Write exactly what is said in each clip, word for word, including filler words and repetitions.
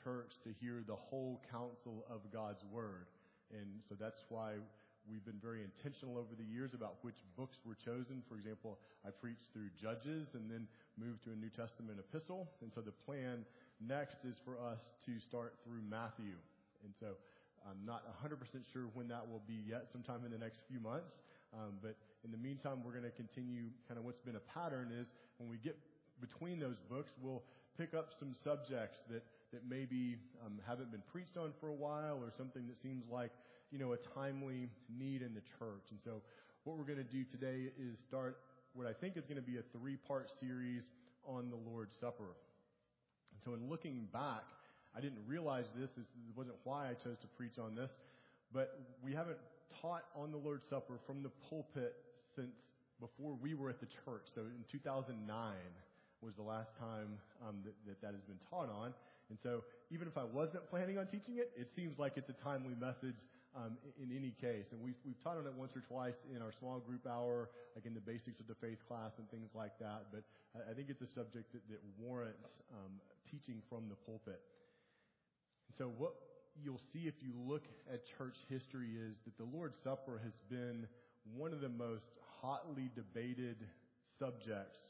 church to hear the whole counsel of God's Word. And so that's why we've been very intentional over the years about which books were chosen. For example, I preached through Judges and then moved to a New Testament epistle. And so the plan next is for us to start through Matthew. And so I'm not one hundred percent sure when that will be yet, sometime in the next few months. Um, but in the meantime, we're going to continue kind of what's been a pattern is when we get between those books, we'll pick up some subjects that, that maybe um, haven't been preached on for a while or something that seems like, you know, a timely need in the church. And so what we're going to do today is start what I think is going to be a three-part series on the Lord's Supper. And so in looking back, I didn't realize this. This wasn't why I chose to preach on this. But we haven't taught on the Lord's Supper from the pulpit since before we were at the church. So in two thousand nine was the last time um, that, that that has been taught on. And so even if I wasn't planning on teaching it, it seems like it's a timely message um, in, in any case. And we've, we've taught on it once or twice in our small group hour, like in the basics of the faith class and things like that. But I, I think it's a subject that, that warrants um, teaching from the pulpit. And so what you'll see if you look at church history is that the Lord's Supper has been one of the most hotly debated subjects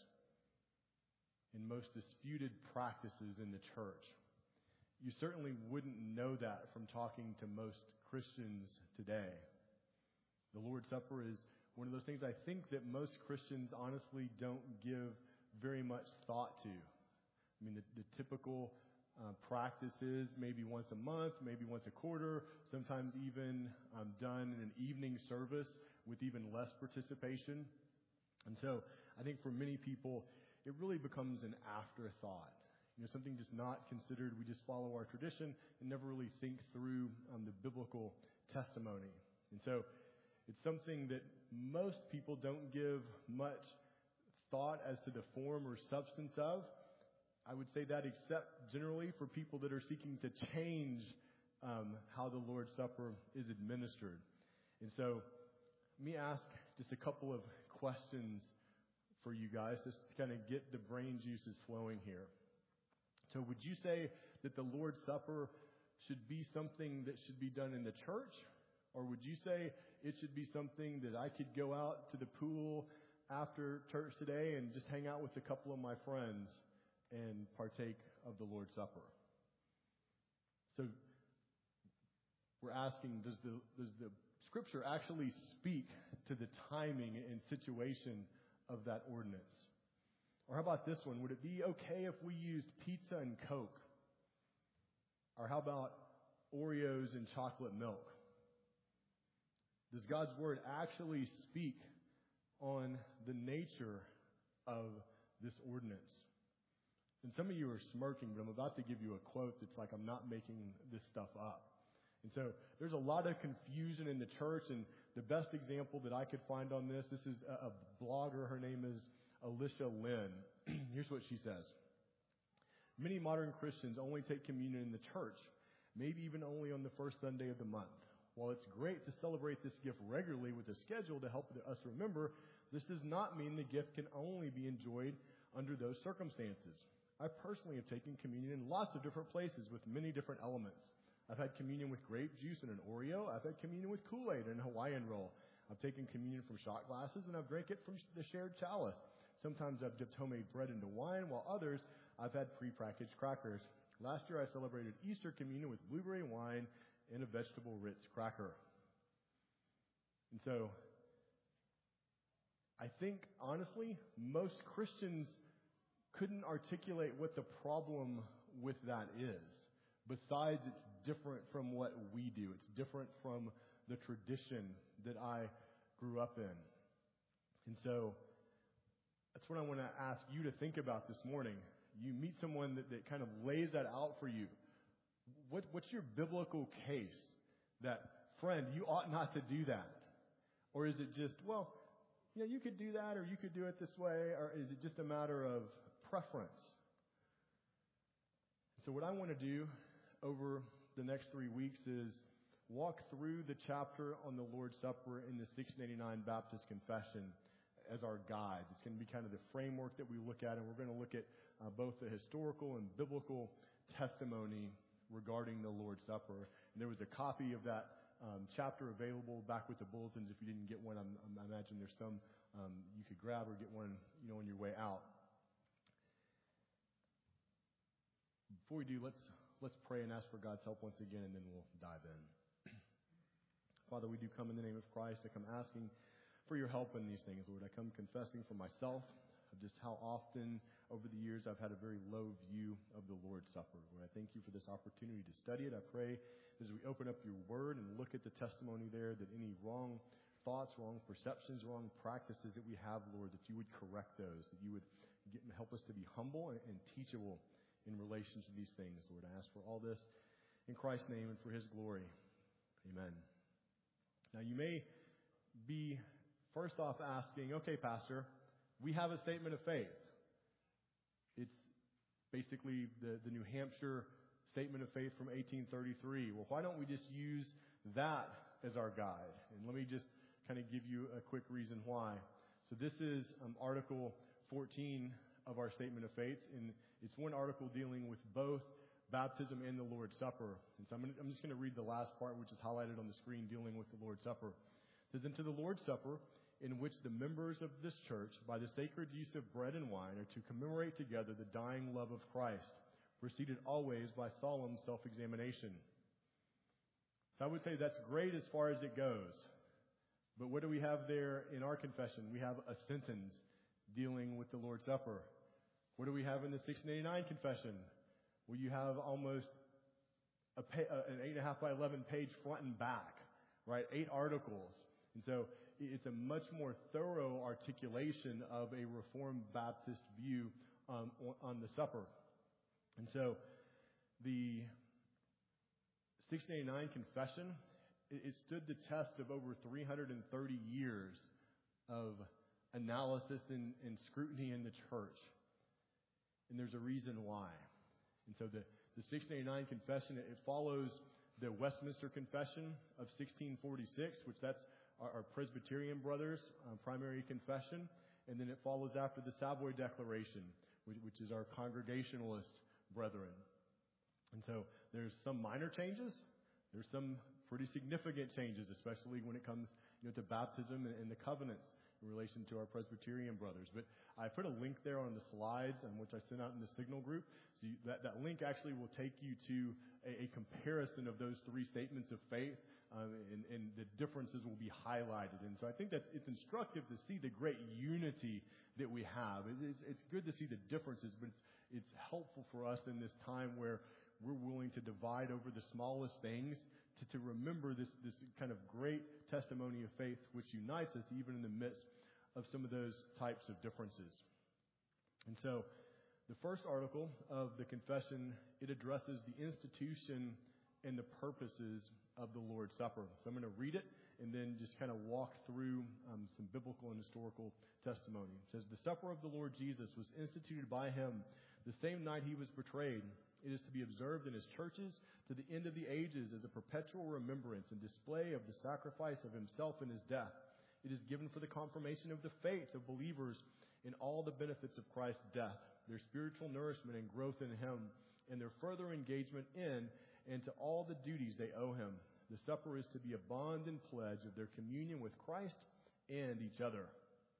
and most disputed practices in the church. You certainly wouldn't know that from talking to most Christians today. The Lord's Supper is one of those things I think that most Christians honestly don't give very much thought to. I mean, the, the typical Uh, practices maybe once a month, maybe once a quarter, sometimes even um, done in an evening service with even less participation. And so I think for many people, it really becomes an afterthought. You know, something just not considered. We just follow our tradition and never really think through um, the biblical testimony. And so it's something that most people don't give much thought as to the form or substance of. I would say that except generally for people that are seeking to change um, how the Lord's Supper is administered. And so let me ask just a couple of questions for you guys just to kind of get the brain juices flowing here. So would you say that the Lord's Supper should be something that should be done in the church? Or would you say it should be something that I could go out to the pool after church today and just hang out with a couple of my friends and partake of the Lord's Supper? So we're asking, does the does the Scripture actually speak to the timing and situation of that ordinance? Or how about this one? Would it be okay if we used pizza and Coke? Or how about Oreos and chocolate milk? Does God's Word actually speak on the nature of this ordinance? And some of you are smirking, but I'm about to give you a quote that's like I'm not making this stuff up. And so there's a lot of confusion in the church, and the best example that I could find on this, this is a, a blogger. Her name is Alicia Lynn. Here's what she says. Many modern Christians only take communion in the church, maybe even only on the first Sunday of the month. While it's great to celebrate this gift regularly with a schedule to help us remember, this does not mean the gift can only be enjoyed under those circumstances. I personally have taken communion in lots of different places with many different elements. I've had communion with grape juice and an Oreo. I've had communion with Kool-Aid and a Hawaiian roll. I've taken communion from shot glasses, and I've drank it from the shared chalice. Sometimes I've dipped homemade bread into wine, while others I've had prepackaged crackers. Last year I celebrated Easter communion with blueberry wine and a vegetable Ritz cracker. And so I think, honestly, most Christians couldn't articulate what the problem with that is. Besides, it's different from what we do. It's different from the tradition that I grew up in. And so that's what I want to ask you to think about this morning. You meet someone that, that kind of lays that out for you. What, what's your biblical case that, friend, you ought not to do that? Or is it just, well, you know, you could do that or you could do it this way? Or is it just a matter of preference? So what I want to do over the next three weeks is walk through the chapter on the Lord's Supper in the six eighty-nine Baptist Confession as our guide. It's going to be kind of the framework that we look at, and we're going to look at uh, both the historical and biblical testimony regarding the Lord's Supper. And there was a copy of that um, chapter available back with the bulletins. If you didn't get one, I'm, I'm, I imagine there's some um, you could grab or get one, you know, on your way out. Before we do, let's let's pray and ask for God's help once again, and then we'll dive in. Father, we do come in the name of Christ. I come asking for your help in these things, Lord. I come confessing for myself of just how often over the years I've had a very low view of the Lord's Supper. Lord, I thank you for this opportunity to study it. I pray as we open up your word and look at the testimony there, that any wrong thoughts, wrong perceptions, wrong practices that we have, Lord, that you would correct those, that you would get, help us to be humble and, and teachable in relation to these things. Lord, I ask for all this in Christ's name and for his glory. Amen. Now, you may be first off asking, okay, Pastor, we have a statement of faith. It's basically the, the New Hampshire Statement of Faith from eighteen thirty-three. Well, why don't we just use that as our guide? And let me just kind of give you a quick reason why. So this is um, Article fourteen of our Statement of Faith, and it's one article dealing with both baptism and the Lord's Supper. And so I'm, gonna, I'm just going to read the last part, which is highlighted on the screen, dealing with the Lord's Supper. It says, "Into the Lord's Supper, in which the members of this church, by the sacred use of bread and wine, are to commemorate together the dying love of Christ, preceded always by solemn self-examination." So I would say that's great as far as it goes. But what do we have there in our confession? We have a sentence dealing with the Lord's Supper. What do we have in the sixteen eighty-nine confession? Well, you have almost a pay, uh, an eight and a half by eleven page front and back, right? Eight articles. And so it's a much more thorough articulation of a Reformed Baptist view um, on the supper. And so the sixteen eighty-nine confession, it, it stood the test of over three hundred thirty years of analysis and, and scrutiny in the church. And there's a reason why. And so the, the sixteen eighty-nine confession, it, it follows the Westminster Confession of sixteen forty-six, which that's our, our Presbyterian brothers' uh, primary confession. And then it follows after the Savoy Declaration, which, which is our Congregationalist brethren. And so there's some minor changes. There's some pretty significant changes, especially when it comes, you know, to baptism and, and the covenants in relation to our Presbyterian brothers. But I put a link there on the slides, um, which I sent out in the Signal group. So you, that, that link actually will take you to a, a comparison of those three statements of faith, um, and, and the differences will be highlighted. And so I think that it's instructive to see the great unity that we have. It, it's, it's good to see the differences, but it's, it's helpful for us in this time where we're willing to divide over the smallest things, to, to remember this, this kind of great testimony of faith which unites us even in the midst of some of those types of differences. And so the first article of the confession, it addresses the institution and the purposes of the Lord's Supper. So I'm going to read it and then just kind of walk through um, some biblical and historical testimony. It says, "The supper of the Lord Jesus was instituted by him the same night he was betrayed. It is to be observed in his churches to the end of the ages as a perpetual remembrance and display of the sacrifice of himself in his death. It is given for the confirmation of the faith of believers in all the benefits of Christ's death, their spiritual nourishment and growth in him, and their further engagement in and to all the duties they owe him. The supper is to be a bond and pledge of their communion with Christ and each other."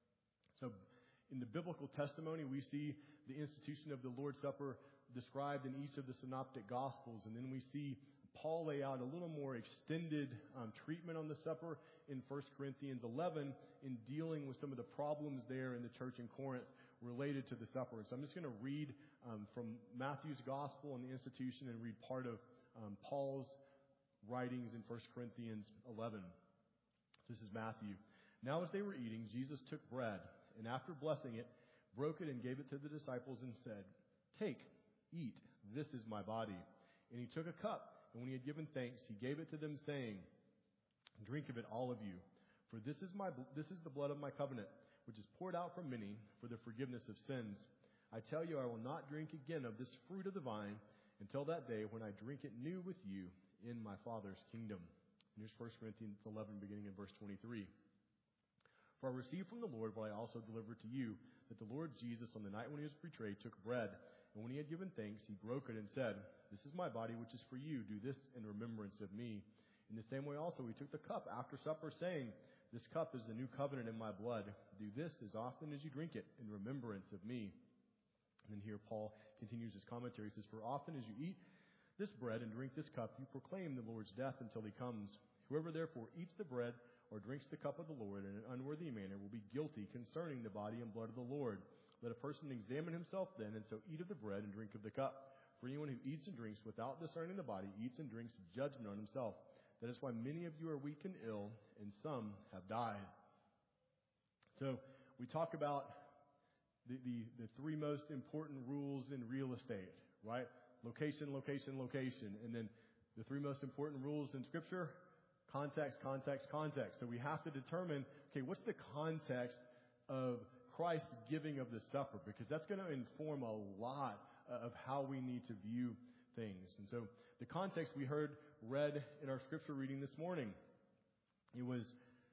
So in the biblical testimony, we see the institution of the Lord's Supper described in each of the synoptic gospels. And then we see Paul lay out a little more extended um, treatment on the supper in First Corinthians eleven in dealing with some of the problems there in the church in Corinth related to the supper. And so I'm just going to read um, from Matthew's gospel on the institution and read part of um, Paul's writings in First Corinthians eleven. This is Matthew. "Now as they were eating, Jesus took bread, and after blessing it, broke it and gave it to the disciples and said, 'Take, eat, this is my body.' And he took a cup, and when he had given thanks, he gave it to them, saying, 'Drink of it, all of you, for this is my this is the blood of my covenant, which is poured out for many for the forgiveness of sins. I tell you, I will not drink again of this fruit of the vine until that day when I drink it new with you in my Father's kingdom.'" And here's First Corinthians eleven, beginning in verse twenty-three. "For I received from the Lord what I also delivered to you, that the Lord Jesus, on the night when he was betrayed, took bread, And when he had given thanks, he broke it and said, "This is my body, which is for you. Do this in remembrance of me." In the same way also he took the cup after supper, saying, "This cup is the new covenant in my blood. Do this as often as you drink it in remembrance of me." And then here Paul continues his commentary. He says, "For often as you eat this bread and drink this cup, you proclaim the Lord's death until he comes. Whoever therefore eats the bread or drinks the cup of the Lord in an unworthy manner will be guilty concerning the body and blood of the Lord. Let a person examine himself then, and so eat of the bread and drink of the cup. For anyone who eats and drinks without discerning the body eats and drinks judgment on himself. That is why many of you are weak and ill, and some have died." So we talk about the, the, the three most important rules in real estate, right? Location, location, location. And then the three most important rules in Scripture: context, context, context. So we have to determine, okay, what's the context of Christ's giving of the supper? Because that's going to inform a lot of how we need to view things. And so the context we heard read in our Scripture reading this morning, it was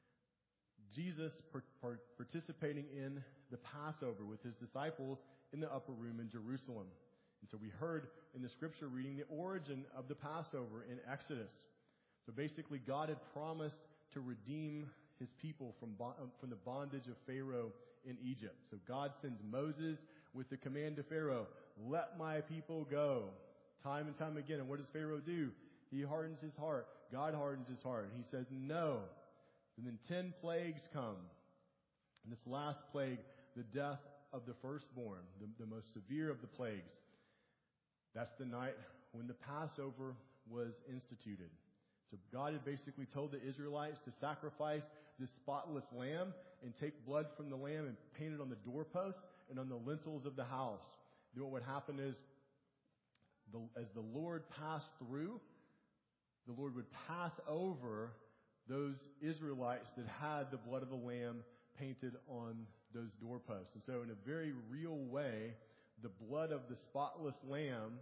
Jesus par- par- participating in the Passover with his disciples in the upper room in Jerusalem. And so we heard in the Scripture reading the origin of the Passover in Exodus. So basically, God had promised to redeem his people from bo- from the bondage of Pharaoh in Egypt. So God sends Moses with the command to Pharaoh, "Let my people go." Time and time again. And what does Pharaoh do? He hardens his heart. God hardens his heart. He says no. And then ten plagues come. And this last plague, the death of the firstborn, the, the most severe of the plagues. That's the night when the Passover was instituted. So God had basically told the Israelites to sacrifice this spotless lamb and take blood from the lamb and paint it on the doorposts and on the lintels of the house. Then what would happen is, the, as the Lord passed through, the Lord would pass over those Israelites that had the blood of the lamb painted on those doorposts. And so in a very real way, the blood of the spotless lamb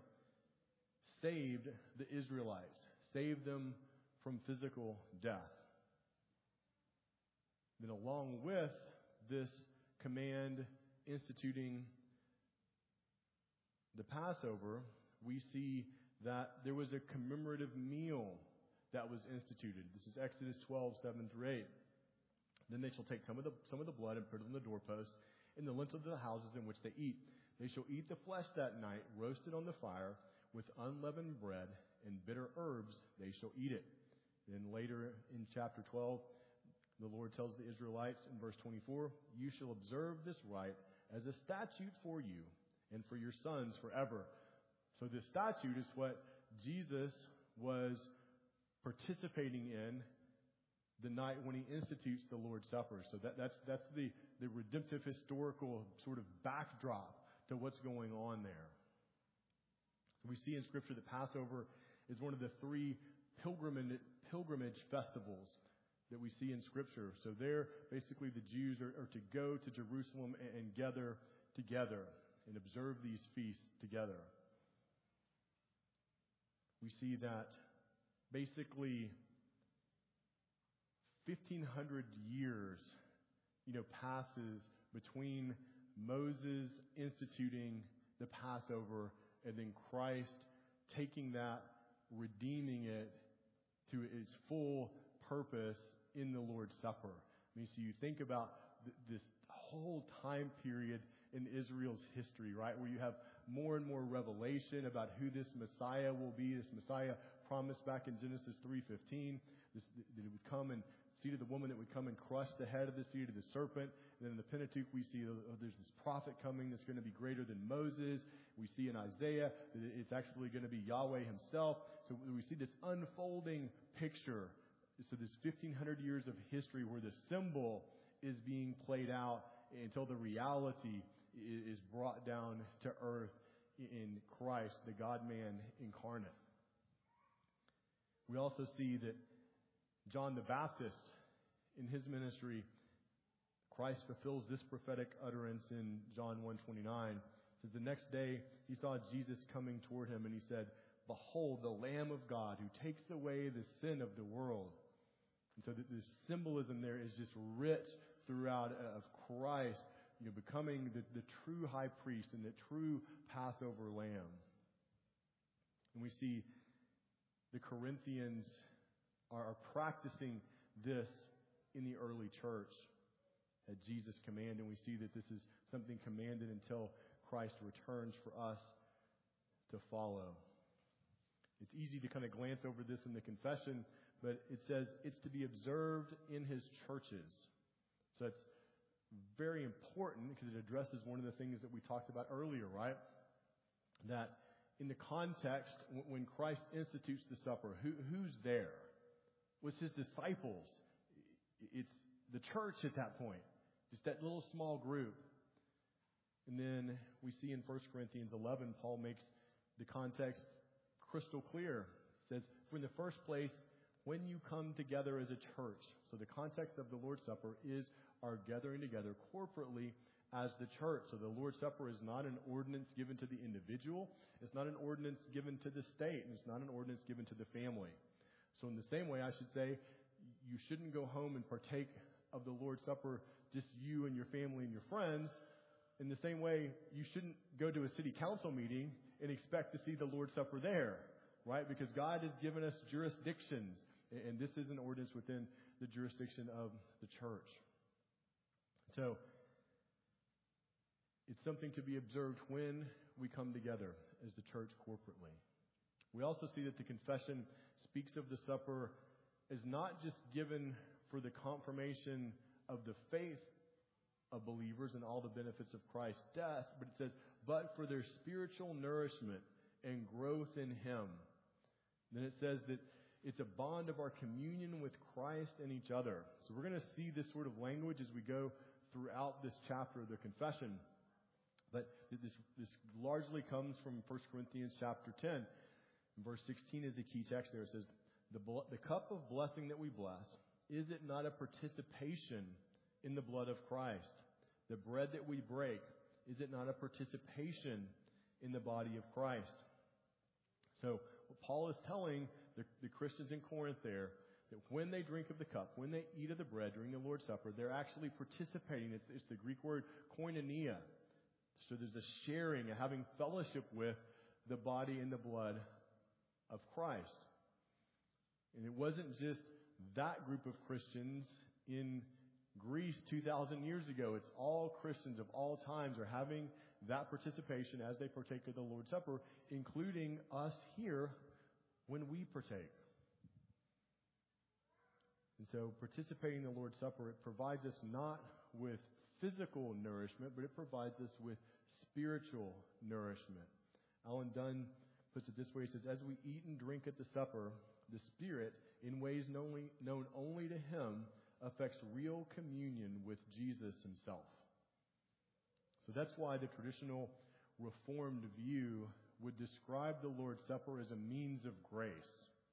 saved the Israelites, saved them from physical death. Then along with this command instituting the Passover, we see that there was a commemorative meal that was instituted. This is Exodus twelve, seven through eight. Then they shall take some of the some of the blood and put it on the doorposts in the lintel of the houses in which they eat. They shall eat the flesh that night, roasted on the fire, with unleavened bread and bitter herbs they shall eat it. Then later in chapter twelve, the Lord tells the Israelites in verse twenty-four, "You shall observe this rite as a statute for you and for your sons forever." So this statute is what Jesus was participating in the night when he institutes the Lord's Supper. So that, that's that's the, the redemptive historical sort of backdrop to what's going on there. We see in Scripture that Passover is one of the three pilgrimage, pilgrimage festivals that we see in Scripture. So there, basically, the Jews are, are to go to Jerusalem and, and gather together and observe these feasts together. We see that basically fifteen hundred years, you know, passes between Moses instituting the Passover and then Christ taking that, redeeming it to its full purpose in the Lord's Supper. I mean, so you think about th- this whole time period in Israel's history, right, where you have more and more revelation about who this Messiah will be, this Messiah promised back in Genesis three fifteen, this, that it would come and seed of the woman that would come and crush the head of the seed of the serpent. And then in the Pentateuch, we see oh, there's this prophet coming that's going to be greater than Moses. We see in Isaiah that it's actually going to be Yahweh himself. So we see this unfolding picture. So this fifteen hundred years of history where the symbol is being played out until the reality is brought down to earth in Christ, the God-man incarnate. We also see that John the Baptist, in his ministry, Christ fulfills this prophetic utterance in John one twenty-nine. It says, "The next day he saw Jesus coming toward him, and he said, 'Behold, the Lamb of God who takes away the sin of the world.'" And so the, the symbolism there is just rich throughout of Christ you know, becoming the, the true high priest and the true Passover lamb. And we see the Corinthians are, are practicing this in the early church at Jesus' command, and we see that this is something commanded until Christ returns for us to follow. It's easy to kind of glance over this in the confession, but it says it's to be observed in his churches. So it's very important because it addresses one of the things that we talked about earlier, right? That in the context, when Christ institutes the supper, who, who's there? What's his disciples? It's the church at that point. Just that little small group. And then we see in First Corinthians eleven, Paul makes the context crystal clear. It says, for in the first place, when you come together as a church. So the context of the Lord's Supper is our gathering together corporately as the church. So the Lord's Supper is not an ordinance given to the individual. It's not an ordinance given to the state. And it's not an ordinance given to the family. So in the same way, I should say, you shouldn't go home and partake of the Lord's Supper, just you and your family and your friends. In the same way, you shouldn't go to a city council meeting and expect to see the Lord's Supper there, right? Because God has given us jurisdictions, and this is an ordinance within the jurisdiction of the church. So, it's something to be observed when we come together as the church corporately. We also see that the confession speaks of the supper as not just given for the confirmation of the faith of believers and all the benefits of Christ's death, but it says, but for their spiritual nourishment and growth in Him. Then it says that it's a bond of our communion with Christ and each other. So we're going to see this sort of language as we go throughout this chapter of the confession. But this, this largely comes from First Corinthians chapter ten. Verse sixteen is the key text there. It says, the, the cup of blessing that we bless, is it not a participation in the blood of Christ? The bread that we break, is it not a participation in the body of Christ? So what Paul is telling the, the Christians in Corinth there, that when they drink of the cup, when they eat of the bread during the Lord's Supper, they're actually participating. It's, it's the Greek word koinonia. So there's a sharing, a having fellowship with the body and the blood of Christ. And it wasn't just that group of Christians in Greece two thousand years ago. It's all Christians of all times are having that participation as they partake of the Lord's Supper, including us here when we partake. And so participating in the Lord's Supper, it provides us not with physical nourishment, but it provides us with spiritual nourishment. Alan Dunn puts it this way. He says, as we eat and drink at the supper, the Spirit, in ways known, known only to Him, affects real communion with Jesus Himself. So that's why the traditional Reformed view would describe the Lord's Supper as a means of grace.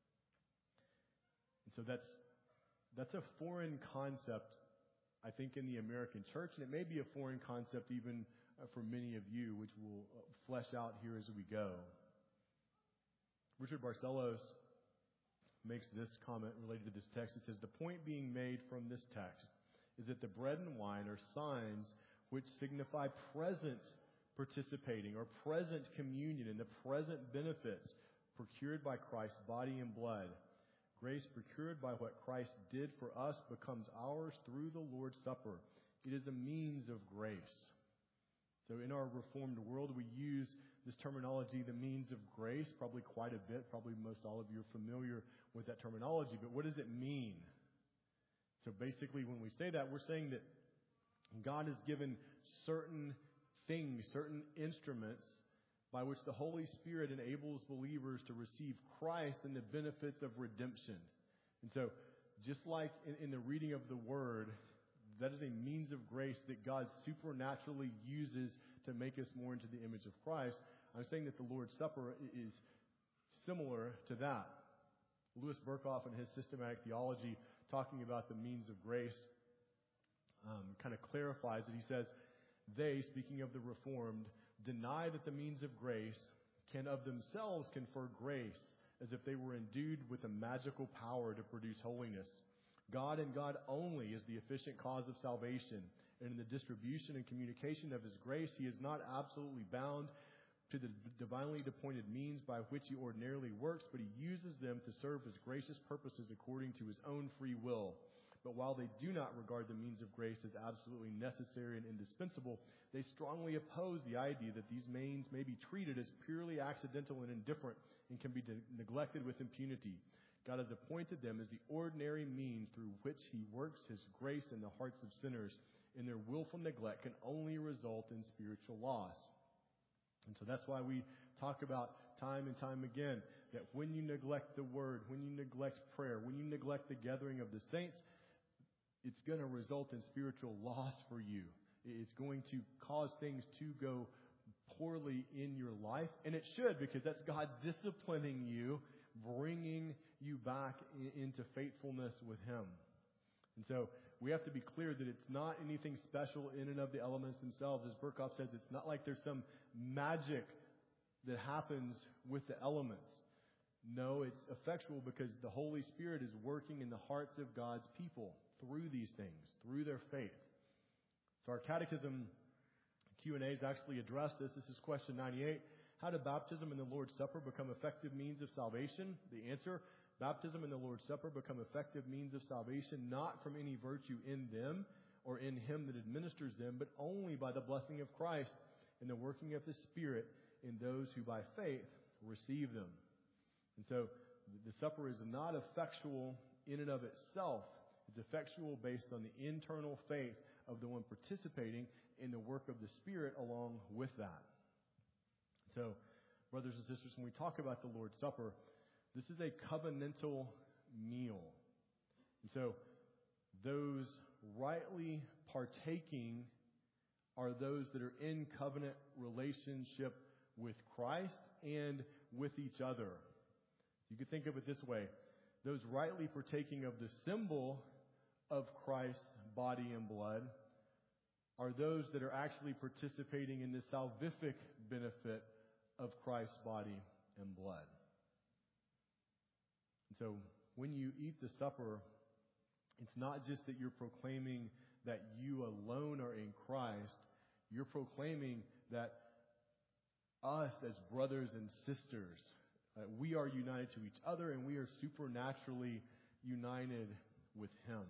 And so that's that's a foreign concept, I think, in the American church, and it may be a foreign concept even for many of you, which we'll flesh out here as we go. Richard Barcelos makes this comment related to this text. It says, the point being made from this text is that the bread and wine are signs which signify present participating or present communion and the present benefits procured by Christ's body and blood. Grace procured by what Christ did for us becomes ours through the Lord's Supper. It is a means of grace. So in our Reformed world, we use this terminology, the means of grace, probably quite a bit. Probably most all of you are familiar with that terminology. But what does it mean? So basically, when we say that, we're saying that God has given certain things, certain instruments by which the Holy Spirit enables believers to receive Christ and the benefits of redemption. And so, just like in, in the reading of the Word, that is a means of grace that God supernaturally uses to make us more into the image of Christ. I'm saying that the Lord's Supper is similar to that. Louis Berkhoff, in his systematic theology, talking about the means of grace, um, kind of clarifies it. He says, they, speaking of the Reformed, deny that the means of grace can of themselves confer grace as if they were endued with a magical power to produce holiness. God and God only is the efficient cause of salvation, And in the distribution and communication of his grace, he is not absolutely bound to the divinely appointed means by which he ordinarily works, but he uses them to serve his gracious purposes according to his own free will. But while they do not regard the means of grace as absolutely necessary and indispensable, they strongly oppose the idea that these means may be treated as purely accidental and indifferent and can be de- neglected with impunity. God has appointed them as the ordinary means through which he works his grace in the hearts of sinners, and their willful neglect can only result in spiritual loss. And so that's why we talk about time and time again that when you neglect the word, when you neglect prayer, when you neglect the gathering of the saints, it's going to result in spiritual loss for you. It's going to cause things to go poorly in your life. And it should, because that's God disciplining you, bringing you back into faithfulness with him. And so we have to be clear that it's not anything special in and of the elements themselves. As Berkhoff says, it's not like there's some magic that happens with the elements. No, it's effectual because the Holy Spirit is working in the hearts of God's people through these things, through their faith. So our catechism Q and A's actually address this. This is question ninety-eight. How do baptism and the Lord's Supper become effective means of salvation? The answer: baptism and the Lord's Supper become effective means of salvation, not from any virtue in them or in him that administers them, but only by the blessing of Christ and the working of the Spirit in those who by faith receive them. And so the supper is not effectual in and of itself. It's effectual based on the internal faith of the one participating in the work of the Spirit along with that. So, brothers and sisters, when we talk about the Lord's Supper, this is a covenantal meal. And so, those rightly partaking are those that are in covenant relationship with Christ and with each other. You could think of it this way. Those rightly partaking of the symbol of Christ's body and blood are those that are actually participating in the salvific benefit of Christ's body and blood. And so when you eat the supper, it's not just that you're proclaiming that you alone are in Christ. You're proclaiming that us as brothers and sisters, uh, we are united to each other and we are supernaturally united with him.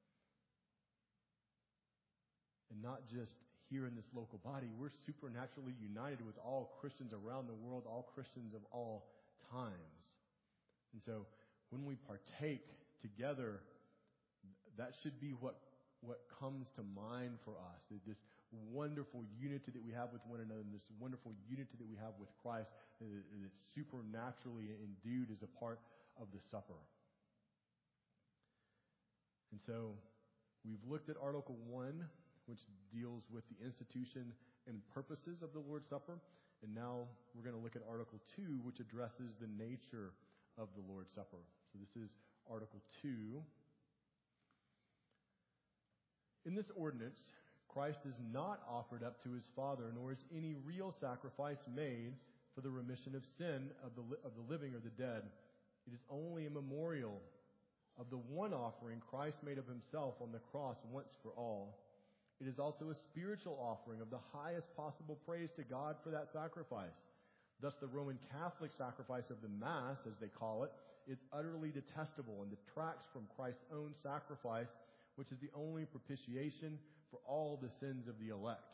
And not just here in this local body, we're supernaturally united with all Christians around the world, all Christians of all times. And so when we partake together, that should be what, what comes to mind for us. This wonderful unity that we have with one another, and this wonderful unity that we have with Christ, that's supernaturally endued as a part of the supper. And so we've looked at Article one, which deals with the institution and purposes of the Lord's Supper. And now we're going to look at Article two, which addresses the nature of the Lord's Supper. So this is Article two. In this ordinance, Christ is not offered up to his Father, nor is any real sacrifice made for the remission of sin of the, of the living or the dead. It is only a memorial of the one offering Christ made of himself on the cross once for all. It is also a spiritual offering of the highest possible praise to God for that sacrifice. Thus, the Roman Catholic sacrifice of the Mass, as they call it, is utterly detestable and detracts from Christ's own sacrifice, which is the only propitiation for all the sins of the elect.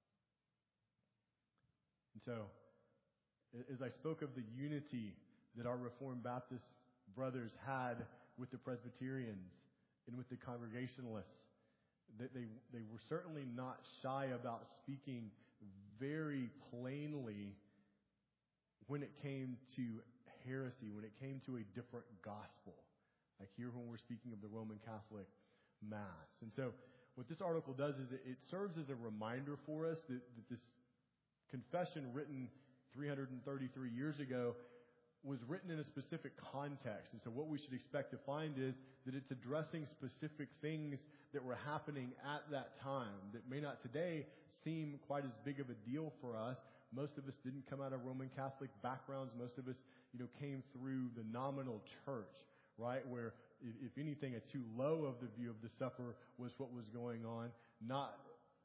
And so, as I spoke of the unity that our Reformed Baptist brothers had with the Presbyterians and with the Congregationalists, They, they, they were certainly not shy about speaking very plainly when it came to heresy, when it came to a different gospel. Like here when we're speaking of the Roman Catholic Mass. And so what this article does is it, it serves as a reminder for us that, that this confession written three hundred thirty-three years ago was written in a specific context. And so what we should expect to find is that it's addressing specific things that were happening at that time that may not today seem quite as big of a deal for us. Most of us didn't come out of Roman Catholic backgrounds. Most of us, you know, came through the nominal church, right? Where, if, if anything, a too low of the view of the supper was what was going on, not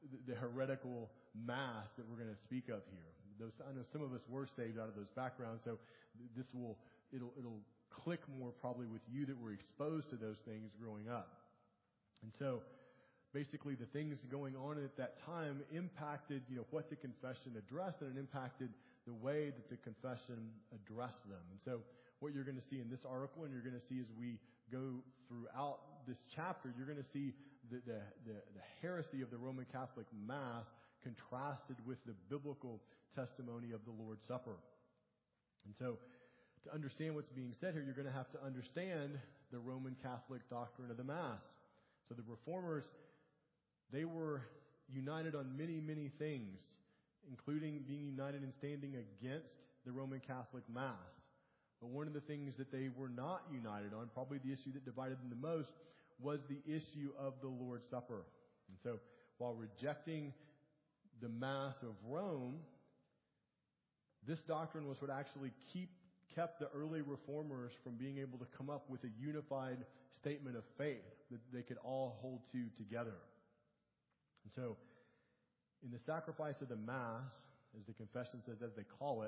the, the heretical mass that we're going to speak of here. Those, I know some of us were saved out of those backgrounds, so this will, it'll, it'll click more probably with you that were exposed to those things growing up. And so, basically, the things going on at that time impacted, you know, what the confession addressed, and it impacted the way that the confession addressed them. And so, what you're going to see in this article, and you're going to see as we go throughout this chapter, you're going to see the, the, the, the heresy of the Roman Catholic Mass contrasted with the biblical testimony of the Lord's Supper. And so, to understand what's being said here, you're going to have to understand the Roman Catholic doctrine of the Mass. So the Reformers, they were united on many, many things, including being united in standing against the Roman Catholic Mass. But one of the things that they were not united on, probably the issue that divided them the most, was the issue of the Lord's Supper. And so, while rejecting the Mass of Rome, this doctrine was what actually keep, kept the early Reformers from being able to come up with a unified statement of faith that they could all hold to together. And so, in the sacrifice of the Mass, as the confession says, as they call it,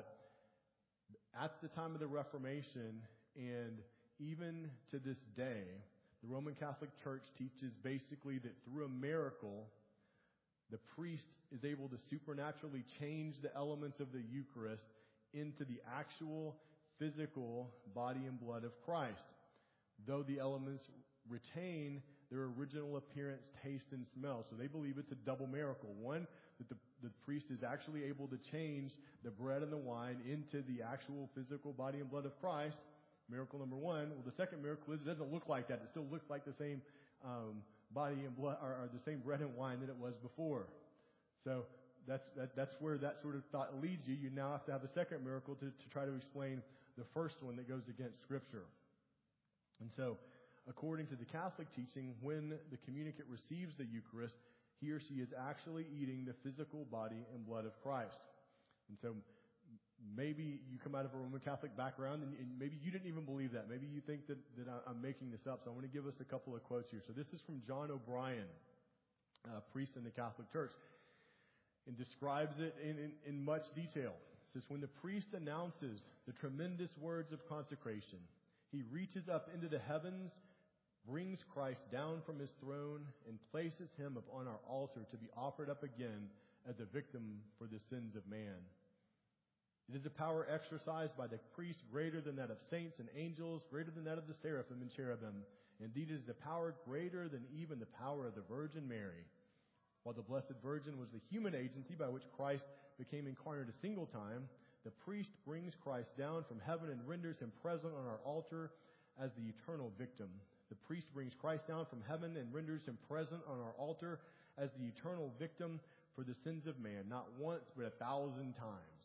at the time of the Reformation, and even to this day, the Roman Catholic Church teaches basically that through a miracle, the priest is able to supernaturally change the elements of the Eucharist into the actual physical body and blood of Christ, though the elements retain their original appearance, taste, and smell. So they believe it's a double miracle. One, that the, the priest is actually able to change the bread and the wine into the actual physical body and blood of Christ. Miracle number one. Well, the second miracle is it doesn't look like that. It still looks like the same um, body and blood, or, or the same bread and wine that it was before. So that's that, that's where that sort of thought leads you. You now have to have a second miracle to, to try to explain the first one that goes against Scripture. And so, according to the Catholic teaching, when the communicant receives the Eucharist, he or she is actually eating the physical body and blood of Christ. And so, maybe you come out of a Roman Catholic background, and, and maybe you didn't even believe that. Maybe you think that, that I'm making this up. So I want to give us a couple of quotes here. So this is from John O'Brien, a priest in the Catholic Church, and describes it in, in, in much detail. It says, when the priest announces the tremendous words of consecration, he reaches up into the heavens, brings Christ down from his throne, and places him upon our altar to be offered up again as a victim for the sins of man. It is a power exercised by the priest greater than that of saints and angels, greater than that of the seraphim and cherubim. Indeed, it is a power greater than even the power of the Virgin Mary. While the Blessed Virgin was the human agency by which Christ became incarnate a single time, the priest brings Christ down from heaven and renders him present on our altar as the eternal victim. The priest brings Christ down from heaven and renders him present on our altar as the eternal victim for the sins of man, not once but a thousand times.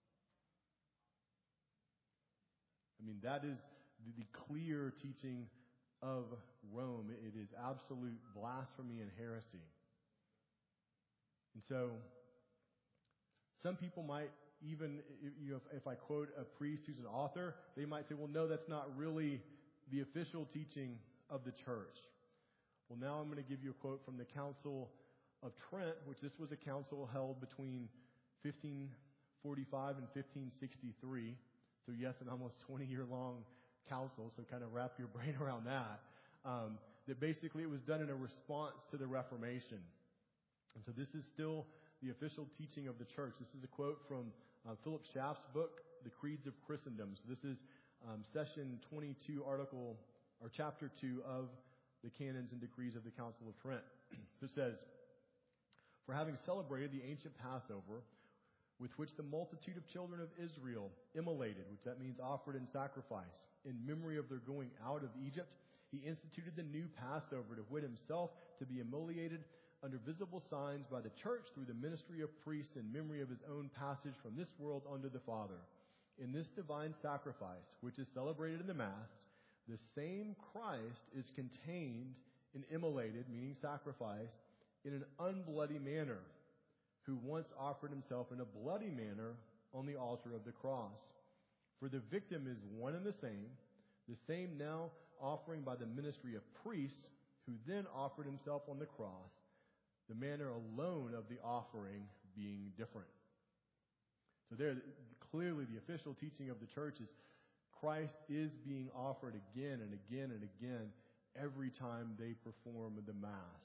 I mean, that is the clear teaching of Rome. It is absolute blasphemy and heresy. And so, some people might even, you know, if, if I quote a priest who's an author, they might say, well, no, that's not really the official teaching of the church. Well, now I'm going to give you a quote from the Council of Trent, which this was a council held between fifteen forty-five and fifteen sixty-three. So yes, an almost twenty-year-long council, so kind of wrap your brain around that. Um, that basically it was done in a response to the Reformation. And so this is still the official teaching of the church. This is a quote from uh, Philip Schaff's book, The Creeds of Christendom. So this is um, session twenty-two, article, or chapter two of the Canons and Decrees of the Council of Trent. It says, for having celebrated the ancient Passover, with which the multitude of children of Israel immolated, which that means offered in sacrifice, in memory of their going out of Egypt, he instituted the new Passover, to wit himself to be immolated under visible signs by the church through the ministry of priests, in memory of his own passage from this world unto the Father. In this divine sacrifice, which is celebrated in the Mass, the same Christ is contained and immolated, meaning sacrificed, in an unbloody manner, who once offered himself in a bloody manner on the altar of the cross. For the victim is one and the same, the same now offering by the ministry of priests, who then offered himself on the cross, The manner alone of the offering being different. So there, clearly the official teaching of the church is Christ is being offered again and again and again every time they perform the Mass.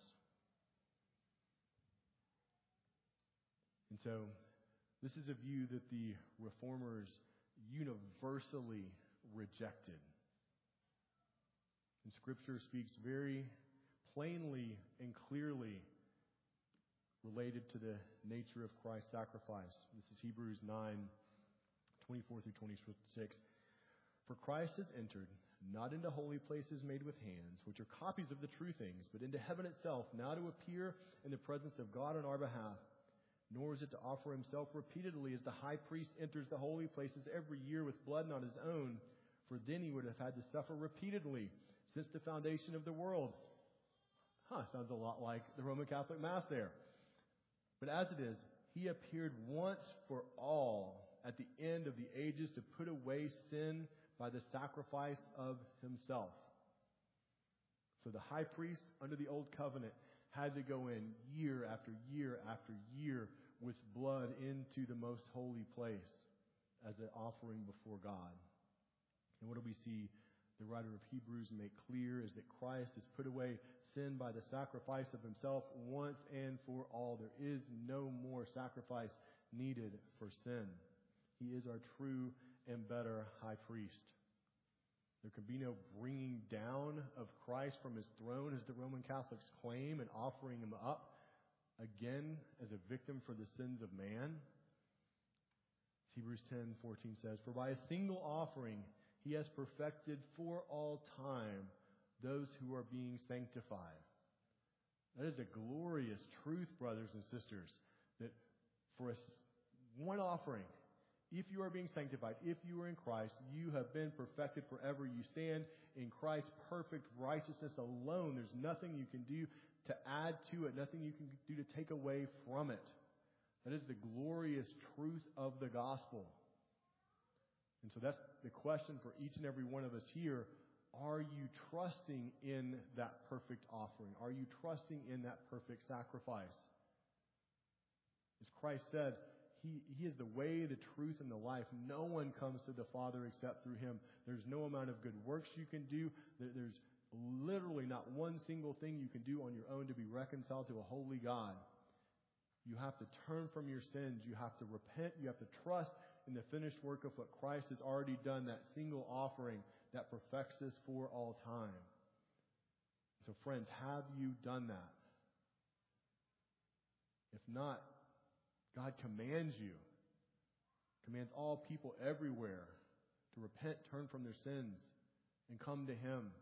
And so this is a view that the Reformers universally rejected. And Scripture speaks very plainly and clearly related to the nature of Christ's sacrifice. This is Hebrews nine, twenty-four through twenty-six. For Christ has entered, not into holy places made with hands, which are copies of the true things, but into heaven itself, now to appear in the presence of God on our behalf. Nor is it to offer himself repeatedly as the high priest enters the holy places every year with blood not his own, for then he would have had to suffer repeatedly since the foundation of the world. Huh, sounds a lot like the Roman Catholic Mass there. But as it is, he appeared once for all at the end of the ages to put away sin by the sacrifice of himself. So the high priest under the old covenant had to go in year after year after year with blood into the most holy place as an offering before God. And what do we see the writer of Hebrews make clear is that Christ has put away sin by the sacrifice of himself once and for all. There is no more sacrifice needed for sin. He is our true and better high priest. There can be no bringing down of Christ from his throne, as the Roman Catholics claim, and offering him up again as a victim for the sins of man. As Hebrews ten fourteen says, for by a single offering he has perfected for all time those who are being sanctified. That is a glorious truth, brothers and sisters, that for a, one offering, if you are being sanctified, if you are in Christ, you have been perfected forever. You stand in Christ's perfect righteousness alone. There's nothing you can do to add to it, nothing you can do to take away from it. That is the glorious truth of the gospel. And so that's the question for each and every one of us here. Are you trusting in that perfect offering? Are you trusting in that perfect sacrifice? As Christ said, He, he is the way, the truth, and the life. No one comes to the Father except through him. There's no amount of good works you can do. There, there's literally not one single thing you can do on your own to be reconciled to a holy God. You have to turn from your sins. You have to repent. You have to trust in the finished work of what Christ has already done, that single offering that perfects us for all time. So friends, have you done that? If not, God commands you, commands all people everywhere to repent, turn from their sins, and come to him.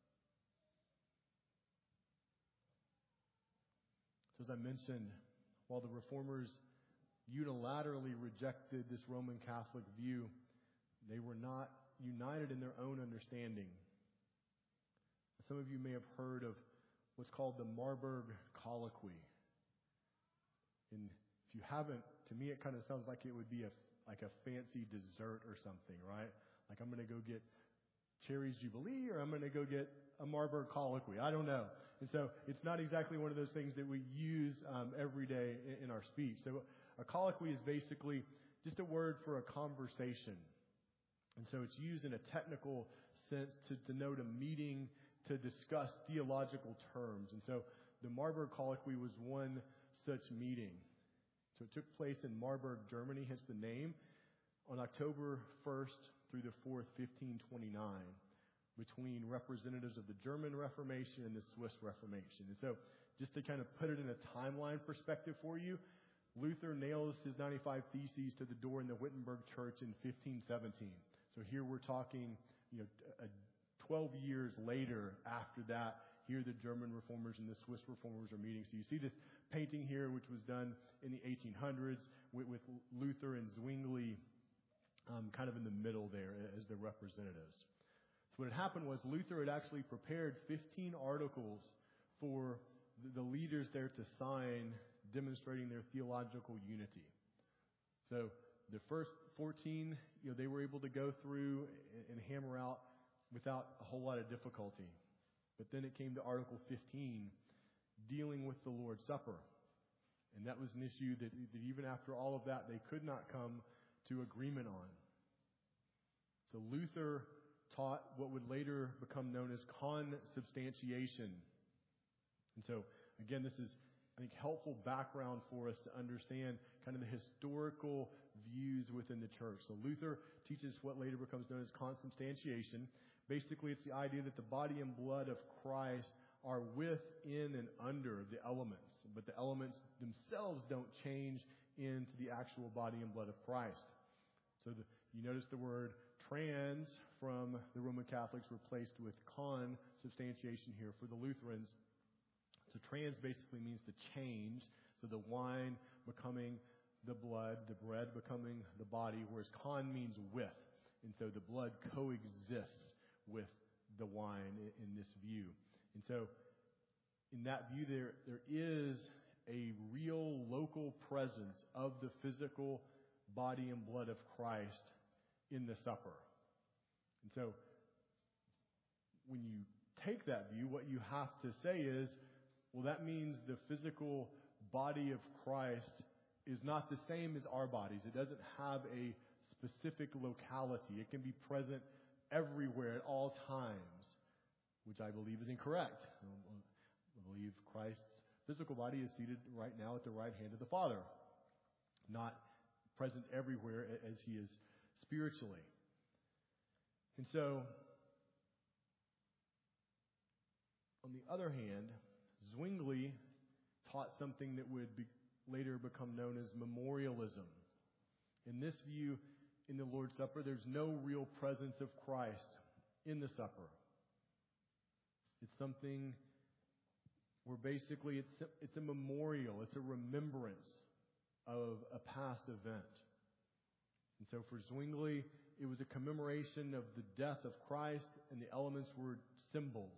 So as I mentioned, while the Reformers unilaterally rejected this Roman Catholic view, they were not united in their own understanding. Some of you may have heard of what's called the Marburg Colloquy. And if you haven't, to me it kind of sounds like it would be a like a fancy dessert or something, right? Like I'm going to go get Cherries Jubilee or I'm going to go get a Marburg Colloquy. I don't know. And so it's not exactly one of those things that we use um, every day in, in our speech. So a colloquy is basically just a word for a conversation. And so it's used in a technical sense to denote a meeting to discuss theological terms. And so the Marburg Colloquy was one such meeting. So it took place in Marburg, Germany, hence the name, on October first through the fourth, fifteen twenty-nine, between representatives of the German Reformation and the Swiss Reformation. And so just to kind of put it in a timeline perspective for you, Luther nails his ninety-five Theses to the door in the Wittenberg Church in fifteen seventeen. So here we're talking, you know, a twelve years later after that, here the German Reformers and the Swiss Reformers are meeting. So you see this painting here, which was done in the eighteen hundreds with, with Luther and Zwingli um, kind of in the middle there as the representatives. So what had happened was Luther had actually prepared fifteen articles for the leaders there to sign, demonstrating their theological unity. So the first fourteen, you know, they were able to go through and, and hammer out without a whole lot of difficulty. But then it came to Article fifteen, dealing with the Lord's Supper. And that was an issue that, that even after all of that, they could not come to agreement on. So Luther taught what would later become known as consubstantiation. And so, again, this is, I think, helpful background for us to understand kind of the historical views within the church. So Luther teaches what later becomes known as consubstantiation. Basically, it's the idea that the body and blood of Christ are within and under the elements, but the elements themselves don't change into the actual body and blood of Christ. So the, you notice the word trans from the Roman Catholics replaced with consubstantiation here for the Lutherans. So trans basically means to change. So the wine becoming the blood, the bread becoming the body, whereas con means with. And so the blood coexists with the wine in, in this view. And so in that view, there there is a real local presence of the physical body and blood of Christ in the supper. And so when you take that view, what you have to say is, well, that means the physical body of Christ is not the same as our bodies. It doesn't have a specific locality. It can be present everywhere at all times, which I believe is incorrect. I believe Christ's physical body is seated right now at the right hand of the Father, not present everywhere as he is spiritually. And so, on the other hand, Zwingli taught something that would be later become known as memorialism. In this view, in the Lord's Supper, there's no real presence of Christ in the supper. It's something where basically it's it's a memorial, it's a remembrance of a past event. And so for Zwingli, it was a commemoration of the death of Christ, and the elements were symbols.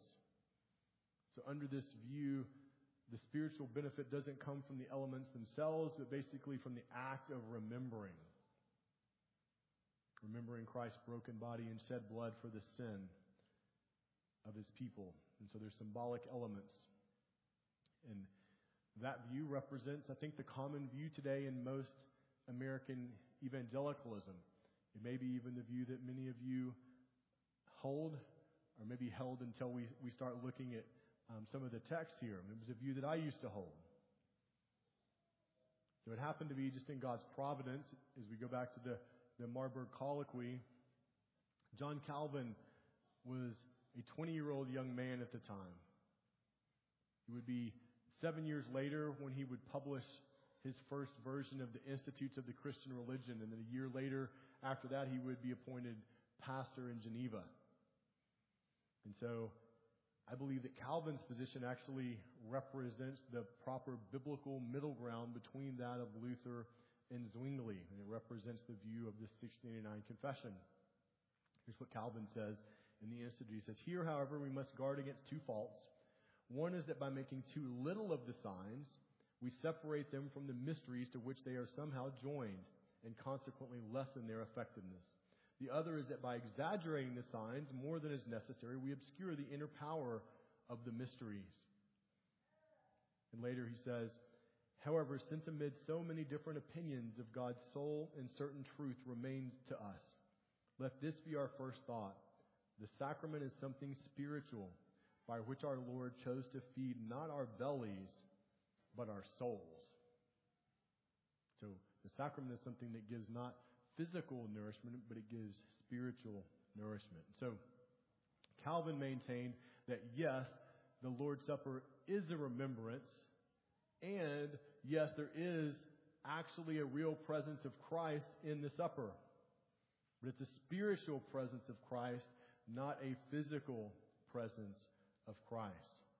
So under this view, the spiritual benefit doesn't come from the elements themselves, but basically from the act of remembering. Remembering Christ's broken body and shed blood for the sin of his people. And so there's symbolic elements. And that view represents, I think, the common view today in most American evangelicalism. It may be even the view that many of you hold, or maybe held until we, we start looking at um, some of the texts here. It was a view that I used to hold. So it happened to be just in God's providence, as we go back to the, the Marburg Colloquy, John Calvin was a twenty-year-old young man at the time. It would be seven years later when he would publish his first version of the Institutes of the Christian Religion, and then a year later after that he would be appointed pastor in Geneva. And so I believe that Calvin's position actually represents the proper biblical middle ground between that of Luther and Zwingli, and it represents the view of the sixteen eighty-nine Confession. Here's what Calvin says in the Institute. He says, "Here, however, we must guard against two faults. One is that by making too little of the signs, we separate them from the mysteries to which they are somehow joined, and consequently lessen their effectiveness. The other is that by exaggerating the signs more than is necessary, we obscure the inner power of the mysteries." And later he says, "However, since amid so many different opinions of God's soul and certain truth remains to us, let this be our first thought. The sacrament is something spiritual, by which our Lord chose to feed not our bellies, but our souls." So the sacrament is something that gives not physical nourishment, but it gives spiritual nourishment. So Calvin maintained that yes, the Lord's Supper is a remembrance, and yes, there is actually a real presence of Christ in the supper. But it's a spiritual presence of Christ, not a physical presence of Christ.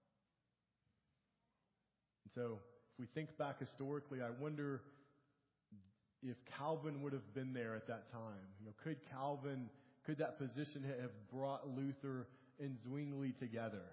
And so if we think back historically, I wonder if Calvin would have been there at that time. You know, could Calvin, could that position have brought Luther and Zwingli together?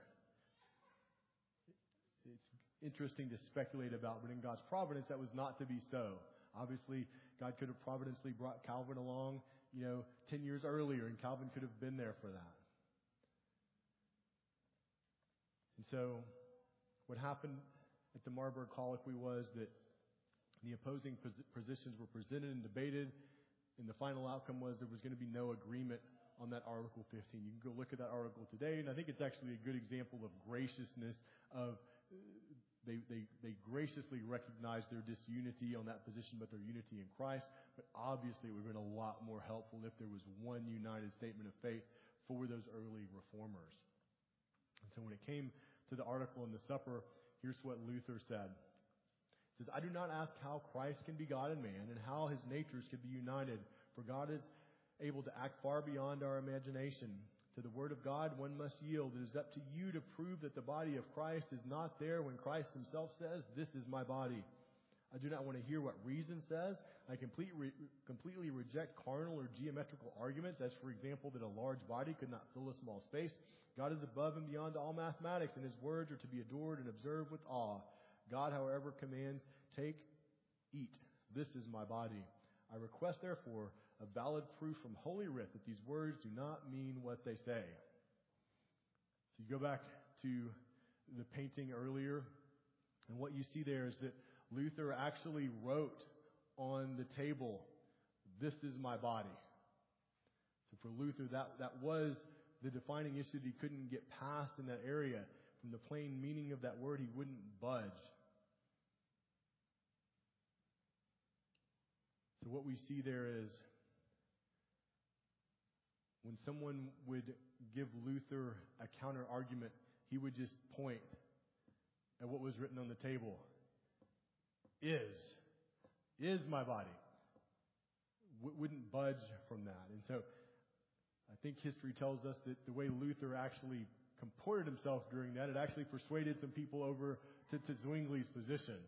It's interesting to speculate about, but in God's providence, that was not to be so. Obviously, God could have providentially brought Calvin along, you know, ten years earlier, and Calvin could have been there for that. And so, what happened at the Marburg Colloquy was that the opposing pos- positions were presented and debated, and the final outcome was there was going to be no agreement on that Article fifteen. You can go look at that article today, and I think it's actually a good example of graciousness of uh, they, they, they graciously recognize their disunity on that position, but their unity in Christ. But obviously it would have been a lot more helpful if there was one united statement of faith for those early reformers. And so when it came to the article in the supper, here's what Luther said. It says, I do not ask how Christ can be God and man and how his natures could be united, for God is able to act far beyond our imagination. To the word of God one must yield. It is up to you to prove that the body of Christ is not there when Christ himself says, this is my body. I do not want to hear what reason says. I complete re- completely reject carnal or geometrical arguments, as for example that a large body could not fill a small space. God is above and beyond all mathematics, and his words are to be adored and observed with awe. God, however, commands, take, eat. This is my body. I request, therefore, a valid proof from Holy Writ that these words do not mean what they say. So you go back to the painting earlier, and what you see there is that Luther actually wrote on the table, this is my body. So for Luther, that, that was the defining issue that he couldn't get past in that area. From the plain meaning of that word, he wouldn't budge. So what we see there is when someone would give Luther a counter argument, he would just point at what was written on the table. Is. Is my body. W- wouldn't budge from that. And so I think history tells us that the way Luther actually comported himself during that, it actually persuaded some people over to, to Zwingli's position.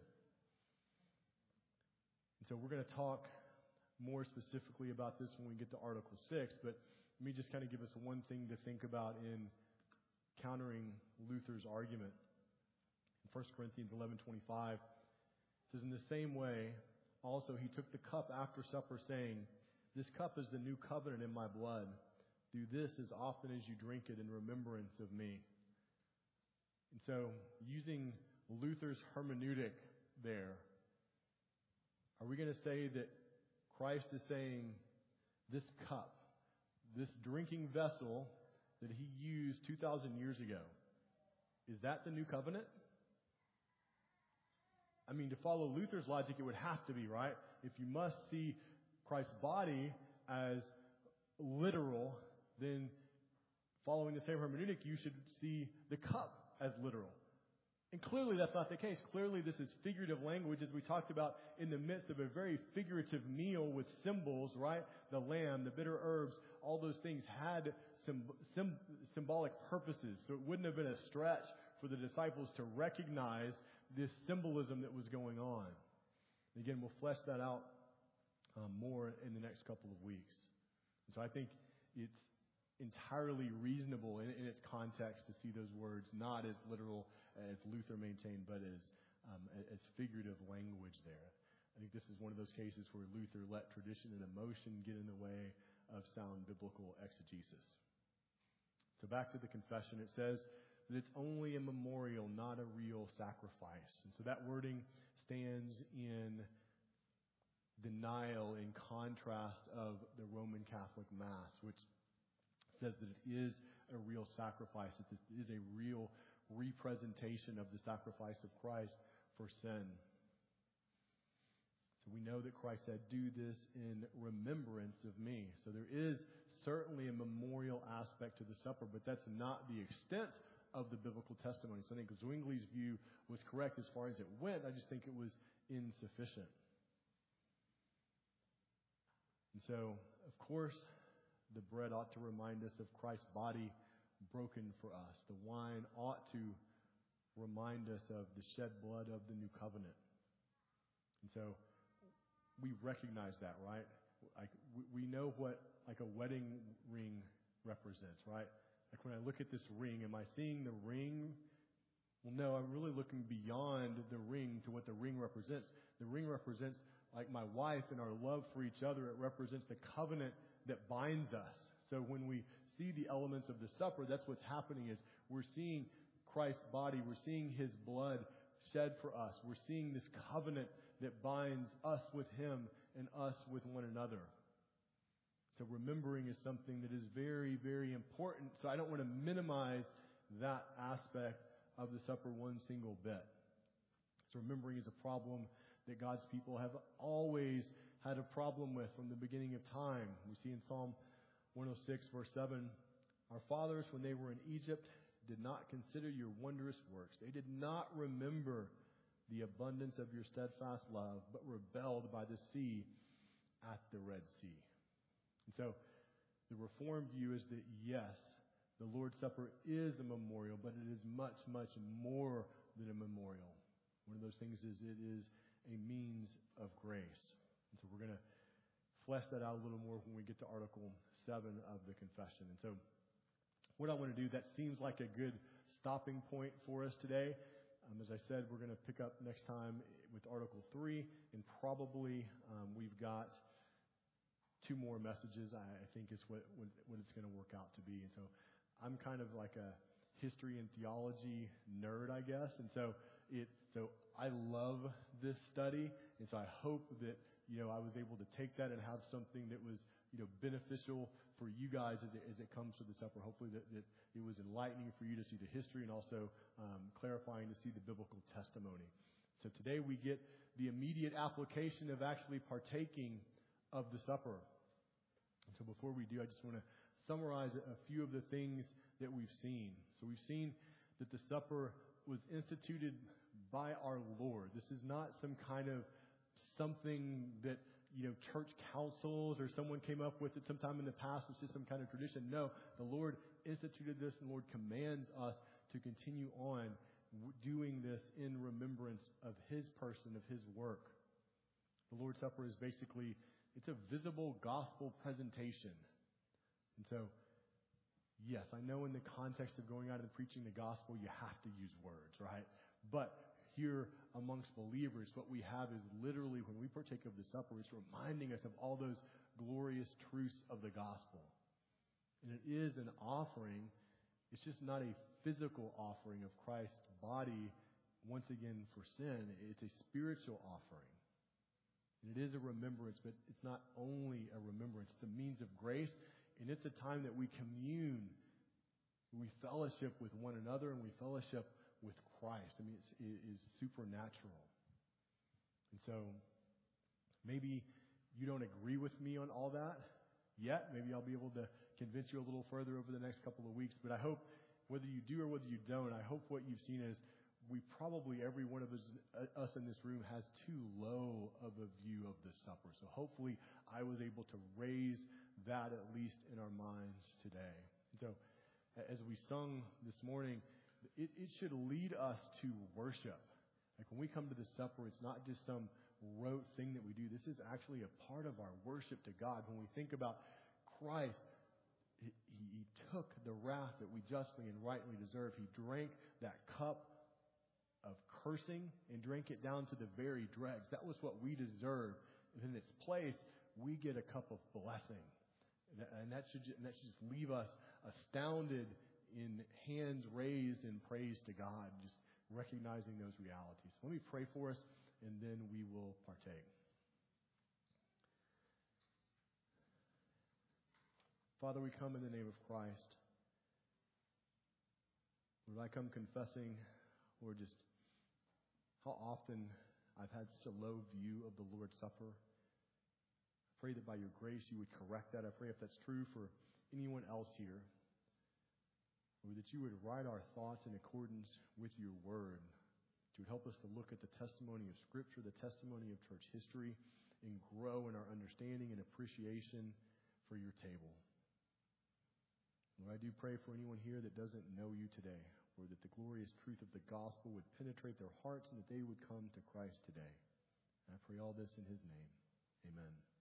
And so we're going to talk more specifically about this when we get to Article six, but let me just kind of give us one thing to think about in countering Luther's argument. In First Corinthians eleven twenty-five, it says, in the same way, also he took the cup after supper, saying, this cup is the new covenant in my blood. Do this as often as you drink it in remembrance of me. And so, using Luther's hermeneutic there, are we going to say that Christ is saying this cup, this drinking vessel that he used two thousand years ago, is that the new covenant? I mean, to follow Luther's logic, it would have to be, right? If you must see Christ's body as literal, then following the same hermeneutic, you should see the cup as literal. And clearly that's not the case. Clearly this is figurative language, as we talked about in the midst of a very figurative meal with symbols, right? The lamb, the bitter herbs, all those things had some sim- symbolic purposes. So it wouldn't have been a stretch for the disciples to recognize this symbolism that was going on. And again, we'll flesh that out um, more in the next couple of weeks. And so I think it's entirely reasonable in, in its context to see those words not as literal as Luther maintained, but as um, as figurative language there. I think this is one of those cases where Luther let tradition and emotion get in the way of sound biblical exegesis. So back to the confession, it says that it's only a memorial, not a real sacrifice. And so that wording stands in denial, in contrast of the Roman Catholic Mass, which says that it is a real sacrifice, that it is a real representation of the sacrifice of Christ for sin. So we know that Christ said, do this in remembrance of me. So there is certainly a memorial aspect to the supper, but that's not the extent of the biblical testimony. So I think Zwingli's view was correct as far as it went. I just think it was insufficient. And so, of course, the bread ought to remind us of Christ's body broken for us. The wine ought to remind us of the shed blood of the new covenant. And so we recognize that, right? Like we know what like a wedding ring represents, right? Like when I look at this ring, am I seeing the ring? Well, no, I'm really looking beyond the ring to what the ring represents. The ring represents like my wife and our love for each other. It represents the covenant that binds us. So when we see the elements of the supper, that's what's happening is we're seeing Christ's body, we're seeing his blood shed for us. We're seeing this covenant that binds us with him and us with one another. So remembering is something that is very, very important. So I don't want to minimize that aspect of the supper one single bit. So remembering is a problem that God's people have always had a problem with from the beginning of time. We see in Psalm one oh six, verse seven, our fathers, when they were in Egypt, did not consider your wondrous works. They did not remember the abundance of your steadfast love, but rebelled by the sea at the Red Sea. And so the Reformed view is that, yes, the Lord's Supper is a memorial, but it is much, much more than a memorial. One of those things is it is a means of grace. And so we're going to flesh that out a little more when we get to Article seven of the Confession. And so what I want to do, that seems like a good stopping point for us today. Um, as I said, we're going to pick up next time with Article three, and probably um, we've got two more messages, I, I think is what, what, what it's going to work out to be. And so I'm kind of like a history and theology nerd, I guess. And so it, so I love this study. And so I hope that, you know, I was able to take that and have something that was, you know, beneficial for you guys as it, as it comes to the supper. Hopefully that, that it was enlightening for you to see the history and also um, clarifying to see the biblical testimony. So today we get the immediate application of actually partaking of the supper. And so before we do, I just want to summarize a few of the things that we've seen. So we've seen that the supper was instituted by our Lord. This is not some kind of something that, you know, church councils or someone came up with it sometime in the past. It's just some kind of tradition. No, the Lord instituted this, and the Lord commands us to continue on doing this in remembrance of his person, of his work. The Lord's Supper is basically, it's a visible gospel presentation. And so, yes, I know in the context of going out and preaching the gospel, you have to use words, right? But here amongst believers, what we have is literally, when we partake of the supper, it's reminding us of all those glorious truths of the gospel. And it is an offering. It's just not a physical offering of Christ's body, once again, for sin. It's a spiritual offering. And it is a remembrance, but it's not only a remembrance. It's a means of grace, and it's a time that we commune. We fellowship with one another, and we fellowship with Christ. I mean, it's, it is supernatural. And so maybe you don't agree with me on all that yet. Maybe I'll be able to convince you a little further over the next couple of weeks. But I hope, whether you do or whether you don't, I hope what you've seen is we probably, every one of us, uh, us in this room has too low of a view of the supper. So hopefully I was able to raise that at least in our minds today. And so as we sung this morning, it, it should lead us to worship. Like when we come to the supper, it's not just some rote thing that we do. This is actually a part of our worship to God. When we think about Christ, he, he took the wrath that we justly and rightly deserve. He drank that cup of cursing and drank it down to the very dregs. That was what we deserve. And in its place, we get a cup of blessing. And that should, and that should just leave us astounded, in hands raised in praise to God, just recognizing those realities. Let me pray for us, and then we will partake. Father, we come in the name of Christ. Lord, I come confessing, Lord, just how often I've had such a low view of the Lord's Supper. I pray that by your grace you would correct that. I pray if that's true for anyone else here, Lord, that you would write our thoughts in accordance with your word. That you would help us to look at the testimony of Scripture, the testimony of church history, and grow in our understanding and appreciation for your table. Lord, I do pray for anyone here that doesn't know you today, Lord, that the glorious truth of the gospel would penetrate their hearts and that they would come to Christ today. And I pray all this in his name. Amen.